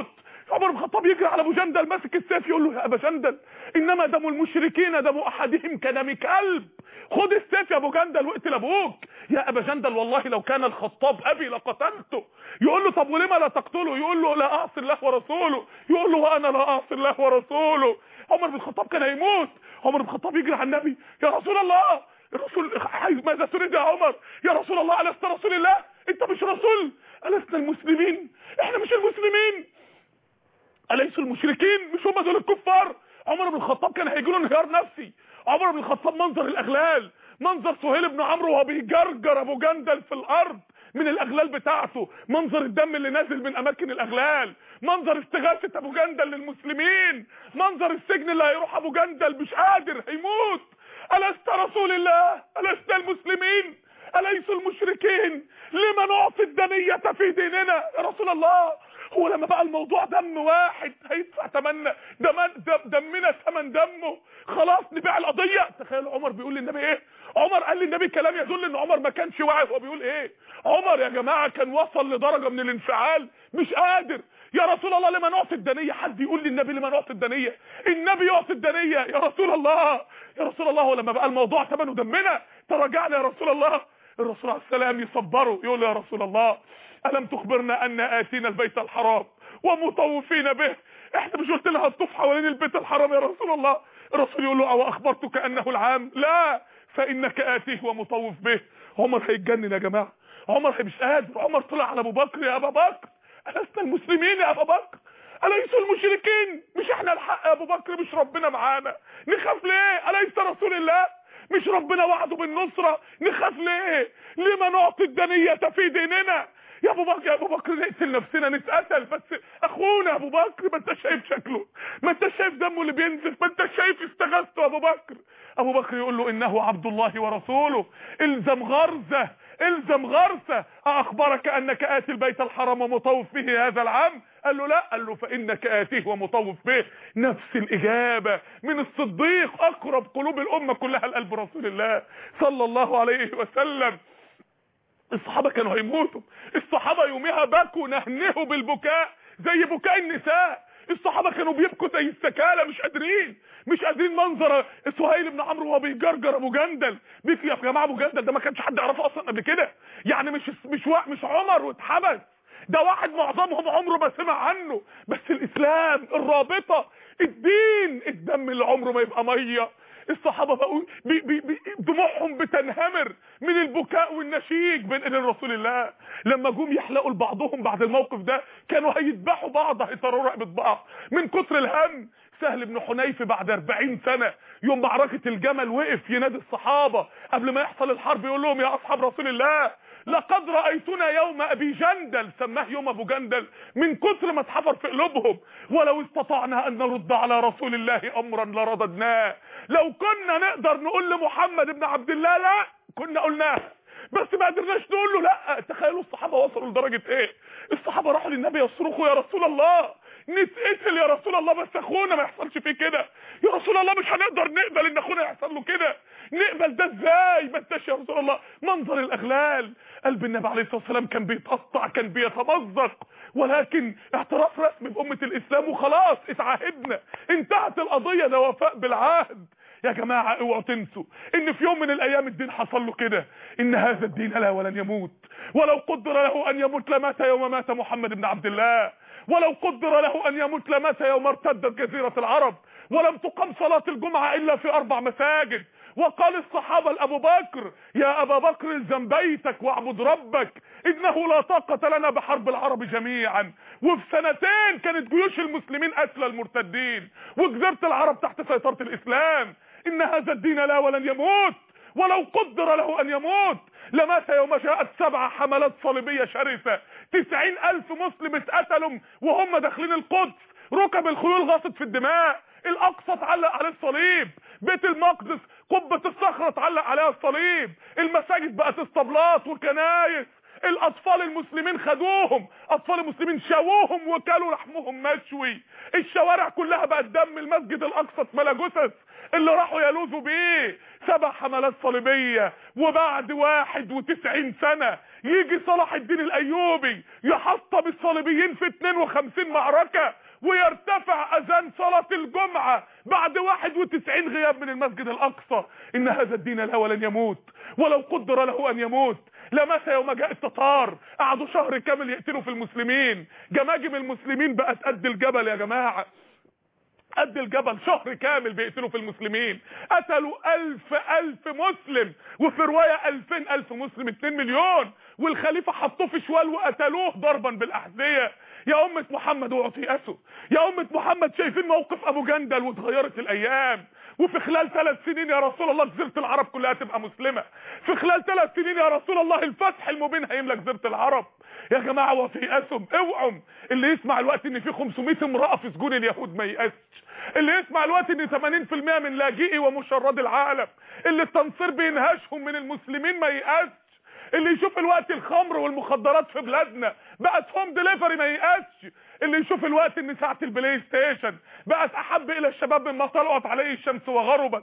عمر بن الخطاب يجري على ابو جندل ماسك السيف يقول له يا ابا جندل انما دم المشركين دم احدهم كدم كلب، خد السيف يا ابو جندل واقتل ابوك. يا ابا جندل والله لو كان الخطاب ابي لقتلته. يقول له طب ولما لا تقتله؟ يقول له لا اعصي الله ورسوله. يقول له وانا لا اعصي الله ورسوله. عمر بن الخطاب كان هيموت. عمر بن الخطاب يجري على النبي، يا رسول الله، الرسول ماذا تريد يا عمر؟ يا رسول الله ألست رسول الله؟ انت مش رسول؟ ألسنا المسلمين؟ احنا مش المسلمين؟ أليسوا المشركين؟ مش هم دول الكفار؟ عمر بن الخطاب كان هيجي له انهيار نفسي. عمر بن الخطاب منظر الاغلال، منظر سهيل بن عمرو وهو بيجرجر ابو جندل في الارض من الاغلال بتاعته، منظر الدم اللي نازل من اماكن الاغلال، منظر استغاثه ابو جندل للمسلمين، منظر السجن اللي هيروح ابو جندل مش قادر هيموت. ألست رسول الله؟ ألست المسلمين؟ أليسوا المشركين؟ لما نعطي الدنية في ديننا يا رسول الله؟ هو لما بقى الموضوع دم واحد هيدفع تمنى دمنا ثمن دمه، خلاص نبيع القضية. تخيل عمر بيقول للنبي ايه؟ عمر قال للنبي كلام يدل ان عمر ما كانش واعي هو بيقول ايه. عمر يا جماعة كان وصل لدرجة من الانفعال مش قادر. يا رسول الله لما نعطي الدنية؟ حد يقول للنبي لما نعطي الدنية؟ النبي يعطي الدنية يا رسول الله. يا رسول الله ولما بقى الموضوع ثمنه دمنا تراجعنا يا رسول الله. الرسول عليه السلام يصبره يقول يا رسول الله ألم تخبرنا أن آتينا البيت الحرام ومطوفين به؟ احنا مش قلت لها هتطوف حوالين البيت الحرام يا رسول الله؟ الرسول يقول له أو أخبرتك أنه العام؟ لا فإنك آتيه ومطوف به. عمر هيتجنن يا جماعة. عمر مش قادر. عمر طلع على أبو بكر، يا أبا بكر ألسنا المسلمين يا أبا بكر؟ أليسوا المشركين؟ مش احنا الحق يا أبو بكر؟ مش ربنا معانا؟ نخاف ليه؟ أليس رسول الله؟ مش ربنا وعده بالنصرة؟ نخاف ليه؟ لما نعطي الدنية في ديننا؟ يا ابو بكر، يا ابو بكر نقتل نفسنا نتقتل، بس اخونا ابو بكر ما انت شايف شكله، ما انت شايف دمه اللي بينزل، ما انت شايف استغاثته ابو بكر. ابو بكر يقول له انه عبد الله ورسوله، الزم غرزه، الزم غرسه. اخبرك انك اتي البيت الحرام ومطوف به هذا العام؟ قال له لا. قال له فانك اتيه ومطوف به. نفس الاجابه من الصديق، اقرب قلوب الامه كلها لقلب رسول الله صلى الله عليه وسلم. الصحابة كانوا هيموتوا. الصحابة يومها بكوا نهنهوا بالبكاء زي بكاء النساء. الصحابة كانوا بيبكوا زي السكالة، مش قادرين منظر سهيل بن عمرو وهو بيجرجر ابو جندل. بيكي يا جماعة ابو جندل ده ما كانش حد يعرفه اصلا قبل كده، يعني مش عمر واتحبس، ده واحد معظمهم عمره ما سمع عنه، بس الاسلام، الرابطة، الدين، الدم اللي عمره ما يبقى مية. الصحابة بقوا دموعهم بتنهمر من البكاء والنشيج بين ايدين رسول الله. لما جم يحلقوا لبعضهم بعد الموقف ده كانوا هيذبحوا بعض، هيطروا رقبة بعض من كتر الهم. سهل بن حنيف بعد 40 سنة يوم معركة الجمل وقف ينادي الصحابة قبل ما يحصل الحرب، يقول لهم يا اصحاب رسول الله لقد رأيتنا يوم ابي جندل، سماه يوم ابو جندل من كتر ما اتحفر في قلوبهم، ولو استطعنا ان نرد على رسول الله امرا لرددناه. لو كنا نقدر نقول لمحمد بن عبد الله لا كنا قلناها، بس ما قدرناش نقول له لا. تخيلوا الصحابه وصلوا لدرجه ايه. الصحابه راحوا للنبي يصرخوا يا رسول الله نتقتل يا رسول الله، بس اخونا ما يحصلش فيه كده يا رسول الله، مش هنقدر نقبل ان اخونا يحصل له كده، نقبل ده ازاي؟ ما انتش يا رسول الله. منظر الاغلال، قلب النبي عليه الصلاه والسلام كان بيتقطع، كان بيتمزق، ولكن اعتراف رسمي بامه الاسلام وخلاص اتعاهدنا، انتهت القضيه، ده وفاء بالعهد. يا جماعه اوعوا تنسوا ان في يوم من الايام الدين حصل له كده، ان هذا الدين لا ولن يموت، ولو قدر له ان يموت لمات يوم مات محمد بن عبد الله، ولو قدر له ان يموت لمات يوم ارتدت جزيره العرب، ولم تقم صلاه الجمعه الا في 4 مساجد. وقال الصحابه لابو بكر يا ابا بكر الزم بيتك واعبد ربك، انه لا طاقه لنا بحرب العرب جميعا. وفي 2 سنين كانت جيوش المسلمين اسلى المرتدين وجزيره العرب تحت سيطره الاسلام. ان هذا الدين لا ولن يموت، ولو قدر له ان يموت لمات يوم جاءت 7 حملات صليبيه شرسه، 90,000 مسلم اتقتلوا وهم داخلين القدس، ركب الخيول غاصت في الدماء، الاقصى اتعلق عليه الصليب، بيت المقدس قبة الصخرة اتعلق عليها الصليب، المساجد بقت اسطبلات وكنايس، الاطفال المسلمين خدوهم، اطفال المسلمين شووهم وكلوا لحمهم مشوي، الشوارع كلها بقت دم، المسجد الاقصى اتملى جثث اللي راحوا يلوذوا بيه. 7 حملات صليبية، وبعد 91 سنة يجي صلاح الدين الايوبي يحطم الصليبيين في 52 معركة ويرتفع اذان صلاة الجمعة بعد 91 غياب من المسجد الاقصى ان هذا الدين لا ولن يموت، ولو قدر له ان يموت لمات يوم جاء التتار، قعدوا شهر كامل يقتلوا في المسلمين، جماجم المسلمين بقت قد الجبل يا جماعة، قد الجبل، شهر كامل بيقتلوا في المسلمين، قتلوا 1000 مسلم، وفي رواية 2000 مسلم، 2 مليون، والخليفة حطوه في شوال وقتلوه ضربا بالاحذية. يا أمة محمد اوعوا تيأسوا، يا أمة محمد شايفين موقف أبو جندل واتغيرت الأيام، وفي خلال 3 سنين يا رسول الله جزيرة العرب كلها تبقى مسلمة، في خلال 3 سنين يا رسول الله الفتح المبين هيملى جزيرة العرب. يا جماعة وتيأسوا، اوعوا. اللي يسمع الوقت ان في 500 امرأة في سجون اليهود ما ييأسش، اللي يسمع الوقت ان 80% من لاجئي ومشرد العالم اللي التنصير بينهشهم من المسلمين ما ييأسش، اللي يشوف الوقت الخمر والمخدرات في بلادنا بقت هوم ديليفري ما ييأسش، اللي يشوف الوقت ان ساعة البلاي ستيشن بقت احب الى الشباب مما طلعت عليه الشمس وغربت،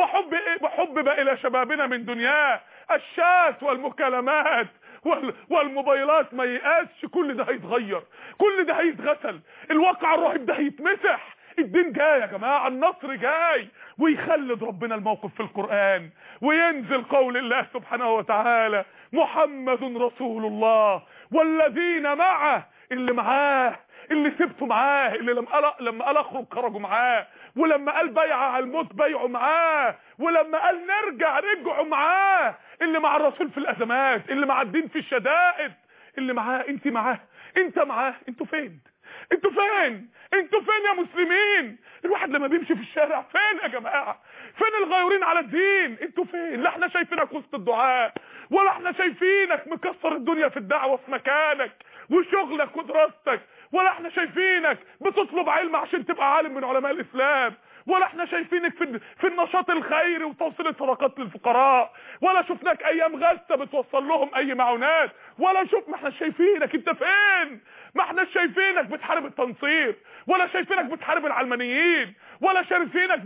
وحبب الى شبابنا من دنياه الشات والمكالمات والموبايلات ما ييأسش. كل ده هيتغير، كل ده هيتغسل، الواقع الرهيب ده هيتمسح. الدين جاي يا جماعة، النصر جاي، ويخلد ربنا الموقف في القرآن، وينزل قول الله سبحانه وتعالى محمد رسول الله والذين معه، اللي معاه، اللي سبته معاه، اللي لما قال اخرج خرجوا معاه، ولما قال بيعة على الموت بيعوا معاه، ولما قال نرجع رجعوا معاه، اللي مع الرسول في الازمات، اللي مع الدين في الشدائد، اللي معاه. انت معاه، انت معاه. انتوا فين؟ انتوا فين؟ انتوا فين يا مسلمين؟ الواحد لما بيمشي في الشارع فين يا جماعه؟ فين الغيورين على الدين؟ انتوا فين؟ لا احنا شايفينك وسط الدعاء، ولا احنا شايفينك مكسر الدنيا في الدعوه في مكانك وشغلك ودراستك، ولا احنا شايفينك بتطلب علم عشان تبقى عالم من علماء الاسلام، ولا احنا شايفينك في النشاط الخيري وتوصيل الصدقات للفقراء، ولا شفناك ايام غزة بتوصل لهم اي معونات، ولا ما احنا شايفينك. انت فين؟ ما احنا شايفينك بتحارب التنصير، ولا شايفينك بتحارب العلمانيين، ولا شايفينك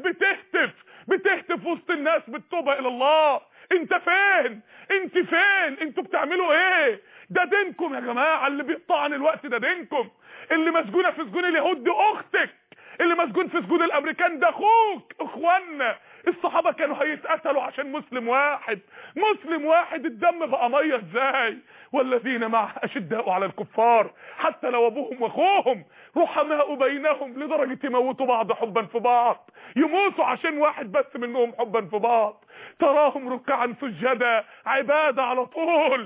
بتهتف وسط الناس بالتوبة الى الله. انت فين؟ انت فين؟ انتوا بتعملوا ايه؟ ده دينكم يا جماعة، اللي بيطعن الوقت ده دينكم، اللي مسجونة في سجون اليهود دي اختك، اللي مسجون في سجون الامريكان ده اخوك. اخوانا الصحابة كانوا هيتقتلوا عشان مسلم واحد، مسلم واحد، الدم بقى ميه ازاي؟ والذين معه اشداء على الكفار حتى لو ابوهم واخوهم، رحماء بينهم، لدرجة يموتوا بعض حبا في بعض، يموتوا عشان واحد بس منهم حبا في بعض. تراهم ركعا سجدا، عبادة على طول،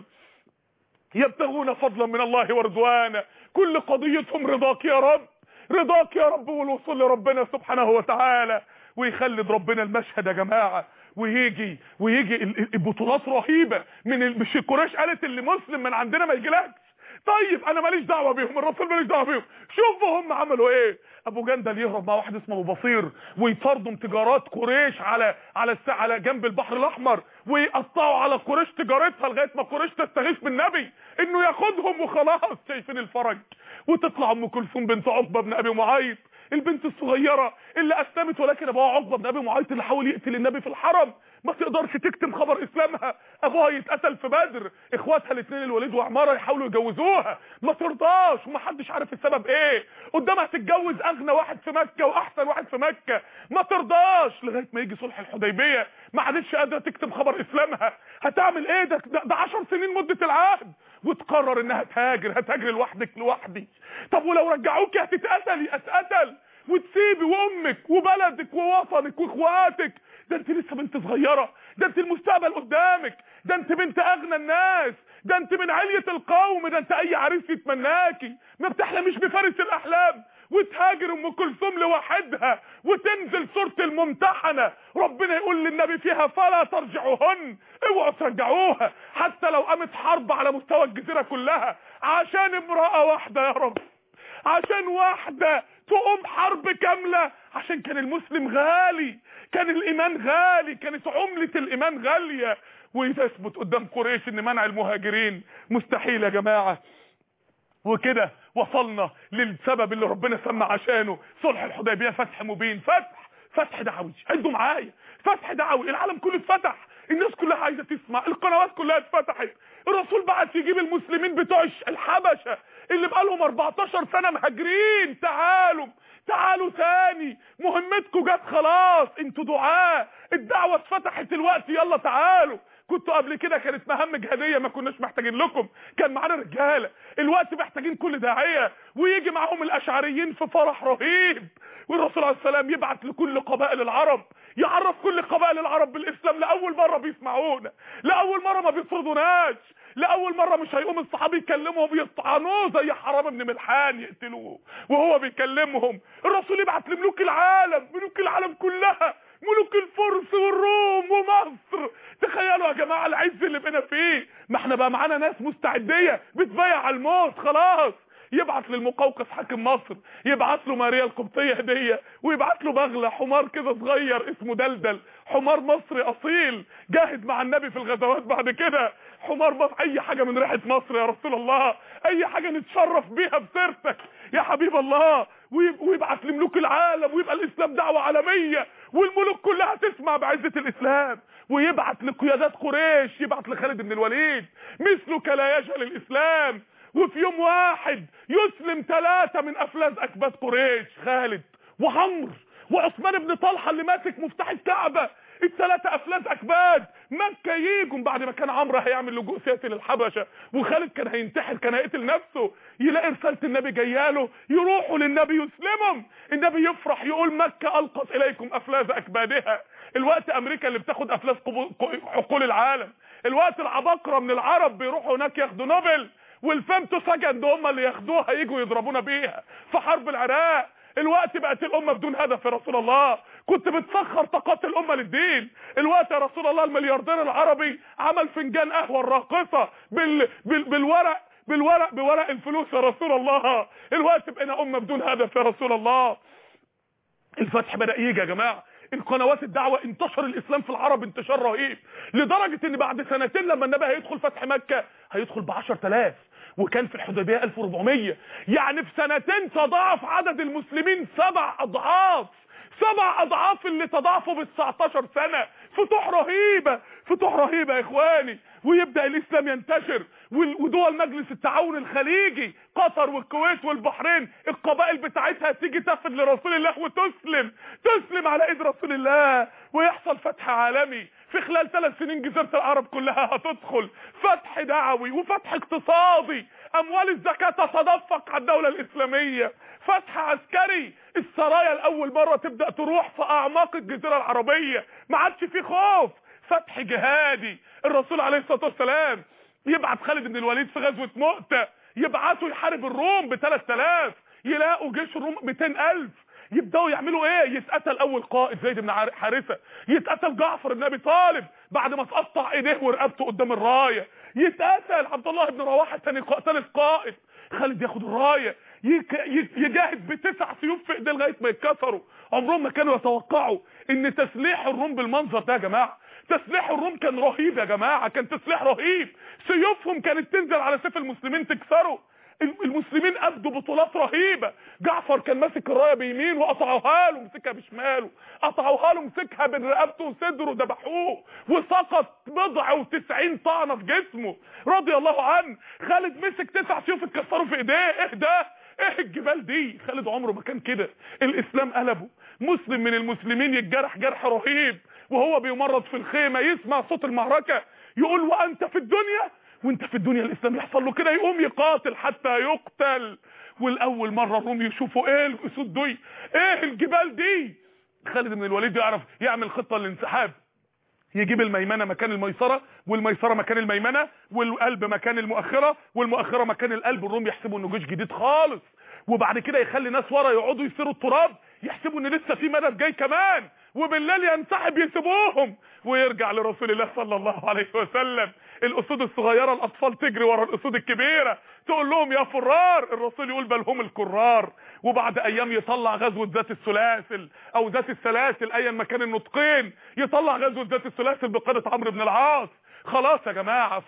يبتغون فضلا من الله ورضوانا، كل قضيتهم رضاك يا رب، رضاك يا رب، والوصول لربنا سبحانه وتعالى. ويخلد ربنا المشهد يا جماعة، ويجي البطولات رهيبة مش قريش قالت اللي مسلم من عندنا ما يجيلكش. طيب انا ماليش دعوه بيهم، الرسول ماليش دعوه بيهم، شوفوا هم عملوا ايه. ابو جندل يهرب مع واحد اسمه ابو بصير، ويطاردوا تجارات قريش على جنب البحر الاحمر، ويقطعوا على قريش تجارتها لغايه ما قريش تستغيث بالنبي انه ياخدهم وخلاص. شايفين الفرج؟ وتطلع ام كلثوم بنت عقبه بن ابي معيط، البنت الصغيره اللي اسلمت، ولكن ابوها عقبه بن ابي معيط اللي حاول يقتل النبي في الحرم، ما تقدرش تكتم خبر اسلامها. ابوها يتقتل في بدر، اخواتها الاثنين الوليد وعماره يحاولوا يجوزوها، ما ترضاش، ومحدش عارف السبب ايه. قدامها تتجوز اغنى واحد في مكه واحسن واحد في مكه، ما ترضاش، لغايه ما يجي صلح الحديبيه ما عادتش قادره تكتم خبر اسلامها. هتعمل ايه؟ ده 10 سنين مده العهد، وتقرر انها هتهاجر لوحدي. طب ولو رجعوك هتتقتلي، اتقتل وتسيبي وامك وبلدك ووطنك واخواتك. ده انت لسه بنت صغيره، ده انت المستقبل قدامك، ده انت بنت اغنى الناس، ده انت من علية القوم، ده انت اي عريس يتمناكي. ما بتحلميش بفارس الاحلام وتهاجر ام كلثوم لوحدها، وتنزل سوره الممتحنه ربنا يقول للنبي فيها فلا ترجعوهن، اوعوا ترجعوها حتى لو قامت حرب على مستوى الجزيره كلها عشان امراه واحده. يا رب عشان واحده تقوم حرب كامله، عشان كان المسلم غالي، كان الايمان غالي، كانت عملة الايمان غالية. ويثبت قدام قريش ان منع المهاجرين مستحيل يا جماعة. وكده وصلنا للسبب اللي ربنا سمى عشانه صلح الحديبية، فتح مبين، فتح دعوي. عدوا معايا، فتح دعوي، العالم كله اتفتح، الناس كلها عايزه تسمع، القنوات كلها اتفتحت، الرسول بعت يجيب المسلمين بتوع الحبشه اللي بقالهم 14 سنة مهاجرين، تعالوا تاني، مهمتكم جت خلاص، انتوا دعاء، الدعوة اتفتحت الوقت، يلا تعالوا. كنتوا قبل كده كانت مهام جهادية ما كناش محتاجين لكم، كان معانا رجالة، الوقت محتاجين كل داعية، ويجي معاهم الاشعريين في فرح رهيب، والرسول عليه السلام يبعت لكل قبائل العرب، يعرف كل قبائل العرب بالاسلام، لاول مرة بيسمعونا، لاول مرة ما بيطردوناش، لاول مرة مش هيقوم الصحابي يكلمهم ويطعنوه زي حرام بن ملحان يقتلوه وهو بيكلمهم. الرسول يبعت لملوك العالم، ملوك العالم كلها، ملوك الفرس والروم ومصر. تخيلوا يا جماعة العز اللي بقينا فيه، ما احنا بقى معانا ناس مستعدية بتبايع على الموت خلاص. يبعت للمقوقس حاكم مصر، يبعت له ماريا القبطية هدية، ويبعت له بغلة حمار كده صغير اسمه دلدل، حمار مصري اصيل جاهد مع النبي في الغزوات. بعد كده حمار مصر، اي حاجة من ريحة مصر يا رسول الله، اي حاجة نتشرف بيها بسيرتك يا حبيب الله. ويبعت لملوك العالم، ويبقى الاسلام دعوة عالمية، والملوك كلها تسمع بعزة الاسلام. ويبعت لقيادات قريش، يبعت لخالد بن الوليد مثلك لا يجهل الاسلام، وفي يوم واحد يسلم 3 من افلاس اكباد قريش، خالد وعمرو وعثمان بن طلحه اللي ماسك مفتاح الكعبه، ال3 افلاس اكباد مكه ييجوا بعد ما كان عمرو هيعمل لجوء سياسي للحبشه، وخالد كان هينتحر، كان هيقتل نفسه، يلاقي رساله النبي جاياله، يروحوا للنبي يسلمهم، النبي يفرح يقول مكه القت اليكم افلاس اكبادها. الوقت امريكا اللي بتاخد افلاس عقول العالم، الوقت العباقره من العرب بيروحوا هناك ياخدوا نوبل، والفيمتو سكند هم اللي ياخدوها يجوا يضربونا بيها في حرب العراق. الوقت بقت الامه بدون هدف يا رسول الله، كنت بتسخر طاقات الامه للدين. الوقت يا رسول الله الملياردير العربي عمل فنجان قهوه الراقصه بورق الفلوس يا رسول الله. الوقت بقينا امه بدون هدف يا رسول الله. الفتح بدأ يجي يا جماعه، القنوات الدعوه انتشر الاسلام في العرب انتشار رهيب، لدرجه ان بعد 2 سنين لما النبي هيدخل فتح مكه هيدخل ب10,000، وكان في الحديبيه 1400، يعني في 2 سنين تضاعف عدد المسلمين 7 اضعاف، 7 اضعاف اللي تضاعفوا ب19 سنه. فتوح رهيبه يا اخواني. ويبدا الاسلام ينتشر، ودول مجلس التعاون الخليجي، قطر والكويت والبحرين، القبائل بتاعتها تيجي تفد لرسول الله وتسلم على ايد رسول الله، ويحصل فتح عالمي. في خلال 3 سنين جزيرة العرب كلها هتدخل فتح دعوي وفتح اقتصادي، اموال الزكاة تتدفق على الدولة الاسلامية، فتح عسكري، السرايا الاول مرة تبدأ تروح في اعماق الجزيرة العربية، ما عادش في خوف، فتح جهادي. الرسول عليه الصلاة والسلام يبعت خالد بن الوليد في غزوة مؤتة، يبعثوا يحارب الروم ب3000، يلاقوا جيش الروم 200,000، يبداوا يعملوا ايه؟ يتقتل اول قائد زيد بن حارثه، يتقتل جعفر بن ابي طالب بعد ما تقطع ايديه ورقبته قدام الرايه، يتقتل عبد الله بن رواحه ثالث قائد. خالد ياخد الرايه، يجاهد ب9 سيوف في ايديه لغايه ما يتكسروا. عمرهم ما كانوا يتوقعوا ان تسليح الروم بالمنظر ده يا جماعه. تسليح الروم كان رهيب يا جماعه، كان تسليح رهيب، سيوفهم كانت تنزل على سيف المسلمين تكسره. المسلمين ابدوا بطولات رهيبه. جعفر كان ماسك الرايه بيمين وقطعوها له، مسكها بشماله، قطعوها له، مسكها بين رقبته وصدره، ذبحوه وسقط 90 طعنه في جسمه رضي الله عنه. خالد مسك 9 سيوف اتكسروا في ايديه. ايه ده؟ ايه الجبال دي؟ خالد عمره ما كان كده. الاسلام قلبه. مسلم من المسلمين يتجرح جرح رهيب وهو بيمرض في الخيمه، يسمع صوت المعركه يقول وانت في الدنيا، وانت في الدنيا الاسلام يحصل له كده، يقوم يقاتل حتى يقتل. والاول مره الروم يشوفوا ايه الاسود دي، ايه الجبال دي. خالد بن الوليد يعرف يعمل خطه للانسحاب، يجيب الميمنه مكان الميسره، والميسره مكان الميمنه، والقلب مكان المؤخره، والمؤخره مكان القلب. الروم يحسبوا انه جيش جديد خالص، وبعد كده يخلي ناس ورا يقعدوا يسيروا التراب، يحسبوا ان لسه في مدد جاي كمان، وبالليل ينسحب يسيبوهم ويرجع لرسول الله صلى الله عليه وسلم. الاسود الصغيره الاطفال تجري ورا الاسود الكبيره تقول لهم يا فرار، الرسول يقول بل هم الكرار. وبعد ايام يطلع غزوه ذات السلاسل او ذات السلاسل ايا ما كان النطقين، يطلع غزوه ذات السلاسل بقياده عمرو بن العاص. خلاص يا جماعه،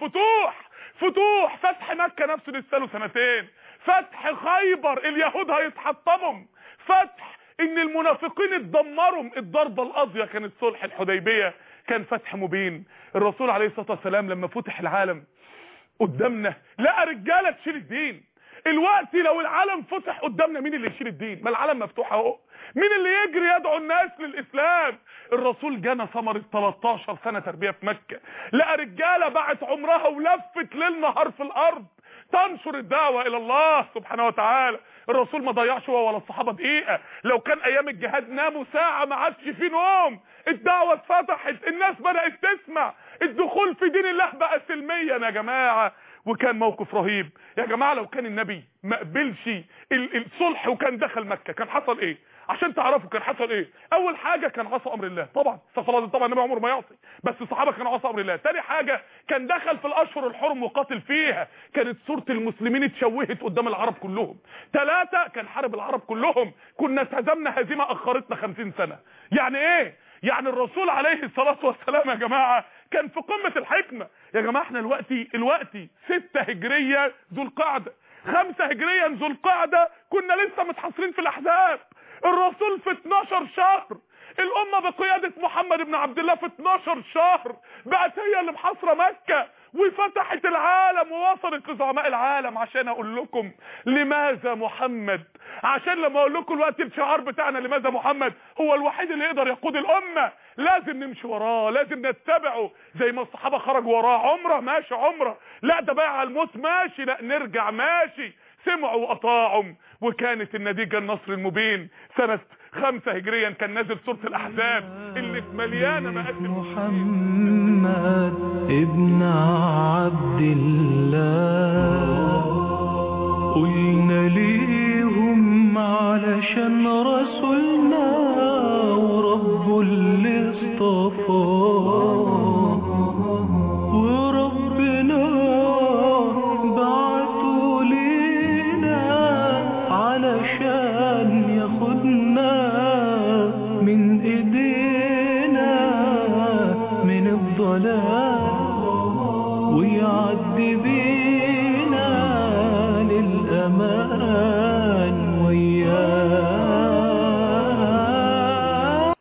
فتوح فتح مكه نفسه لسه له 2 سنين، فتح خيبر اليهود هيتحطموا، فتح ان المنافقين اتدمروا، الضربه القاضيه كانت صلح الحديبيه، كان فتح مبين. الرسول عليه الصلاه والسلام لما فتح العالم قدامنا لقى رجاله تشيل الدين، الوقت لو العالم فتح قدامنا مين اللي يشيل الدين؟ ما العالم مفتوح اهو. مين اللي يجري يدعو الناس للاسلام؟ الرسول جانا ثمرة 13 سنة تربية في مكة، لقى رجالة باعت عمرها ولفت ليل نهار في الارض تنشر الدعوة الى الله سبحانه وتعالى. الرسول ما ضيعش هو ولا الصحابة دقيقة. لو كان ايام الجهاد ناموا ساعة ما عادش في نوم. الدعوة اتفتحت، الناس بدأت تسمع، الدخول في دين الله بقى سلميا يا جماعة. وكان موقف رهيب يا جماعة. لو كان النبي ما قبلش الصلح وكان دخل مكة كان حصل ايه؟ عشان تعرفوا كان حصل ايه. اول حاجة كان عصى امر الله، طبعا طبعا النبي عمره ما يعصي، بس الصحابة كانوا عصى امر الله. تاني حاجة كان دخل في الاشهر الحرم وقاتل فيها، كانت صورة المسلمين اتشوهت قدام العرب كلهم. ثلاثة كان حارب العرب كلهم، كنا اتهزمنا هزيمة اخرتنا 50 سنة. يعني ايه؟ يعني الرسول عليه الصلاة والسلام يا جماعة كان في قمة الحكمة. يا جماعة احنا الوقتي 6 هجرية ذو القعدة، 5 هجريا ذو القعدة كنا لسه متحصرين في الاحزاب. الرسول في 12 شهر، الامة بقيادة محمد بن عبد الله في 12 شهر بقت هي اللي محاصرة مكة وفتحت العالم ووصلت لزعماء العالم. عشان اقول لكم لماذا محمد، عشان لما اقول لكم الوقت الشعار بتاعنا لماذا محمد هو الوحيد اللي يقدر يقود الامة، لازم نمشي وراه، لازم نتبعه زي ما الصحابة خرجوا وراه. عمره ماشي عمره، لا ده بايع على الموت ماشي، لا نرجع ماشي. سمعوا واطاعوا، وكانت النتيجة النصر المبين. سنة 5 هجريا كان نازل سورة الاحزاب اللي مليانة مآسي. محمد ابن عبد الله قلنا ليهم علشان رسولنا ورب اللي اصطفاه، وربنا بعته لينا علشان ياخدنا من ايدينا من الضلال ويعدي بينا للأمان